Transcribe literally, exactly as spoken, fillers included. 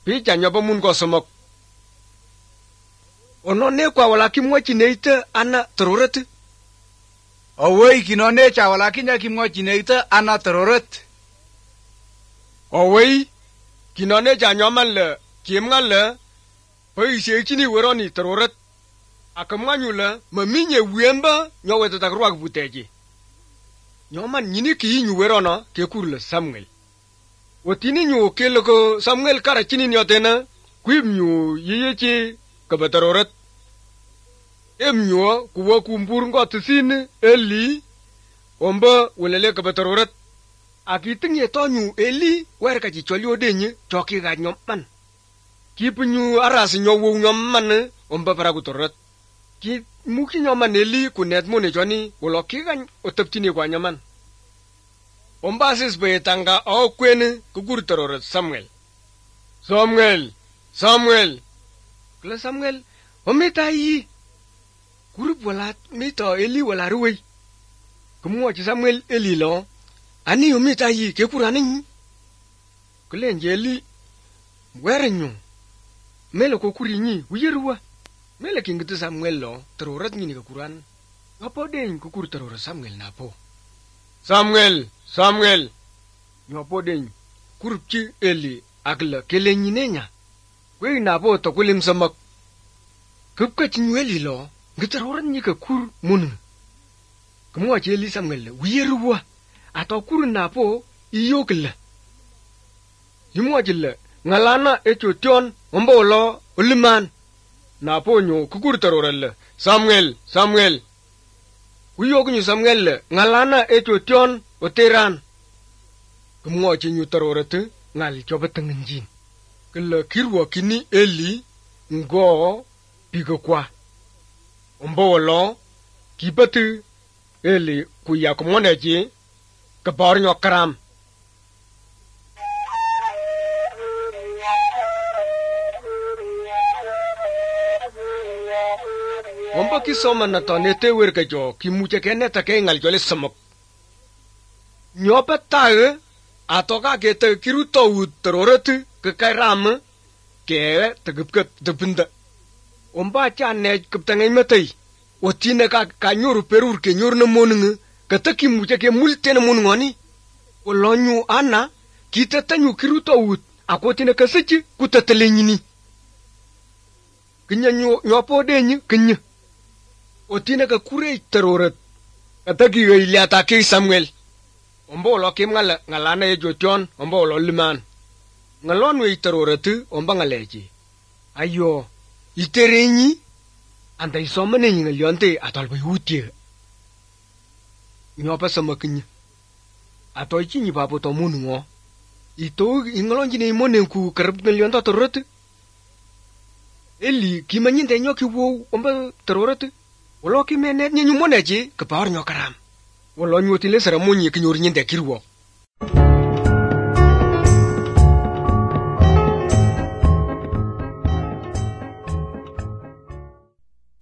picha nyoba mun ko somok. Onone kwa wala kimwachi neita ana tororet. Owei kinone cha wala kinya kimwachi neita ana tororet. Owei kinone cha nyoman le kiemngal le paishe chini weroni tororet. Akamwanyu le maminye wemba nyowete takruak buteji. Nyoman nyini ki nyu werona kekur le Samuel. Wotini nyu kele ko Samuel kara chini nyotena kwim nyu yiyechi kabataroret. Em nyu kuwa kumbur ngo tisini Eli omba welele kabataroret. Akiting ye to nyu Eli werka chi choli odenye choki ga nyomman. Kip nyu aras nyowo nyomman omba para kutoret. Ki muki nyoman Eli kunet mo ne joni wolo kigan otaptini kwa nyoman. Omba sis betanga o kwene kukur tororet Samuel. Samuel, Samuel. Kla Samuel, omita yi. Kurup wala mita Eli wala ruwei. Kumwachi Samuel Eli lo. Ani omita yi ke kurani. Kla nje Eli werenyo. Mele ko kuri nyi uyerwa. Mele kingiti Samuel lo tororet nyi ni kuran. Apo den kukur tororet Samuel na po. Samuel, Samuel. Nyopo den kurupchi Eli agla kele nyinenya. Kwe na po to kulim samak. Kupka chinyu Eli lo ngitaroran nyi ka kur mun. Kumwachi Eli Samuel uyerwa. Ato kur na po iyokla. Yimwachi le ngalana echo tion ombo lo uliman. Na po nyo kukur taroran le Samuel, Samuel. Uyok nyu Samuel le ngalana echo tion oteran. Kumwachi nyu tarorate ngal chobatang njin. Kala kirwa kini Eli ngo pigo kwa. Ombo lo kibatu Eli kuya kumoneji kabar nyo karam. Omba kisoma na tonete werka jo kimuche kene take ngal jole samok. Nyopa tae atoka kete kiruto ut tororet ke kairam ke tegupke tepinda. Omba chane kuptangai matai. Otine ka kanyoru perur ke nyor na moninge kata kimuche ke multe na moningoni. Olonyu ana kita tanyu kiruto ut akotine kasechi kutatelenyini. Kenya nyopo denyi kenya. Otina ka kure tororet kataki ga ile atake Samuel ombo lo kim ngala ngalana e jotion ombo lo liman ngalon we tororet omba ngaleji ayo iterenyi anda isomane ngalionte atalbo yutie nyopa samakinya atoichi ni babo to munungo ito ingalonji ne monenku karab ngalionta tororet Eli kimanyinde nyoki wo omba tororet Wolo ki menet nyi nyumoneji ke power nyokaram. Wolo nyuti le sara monyi ki nyori nyinde kirwo.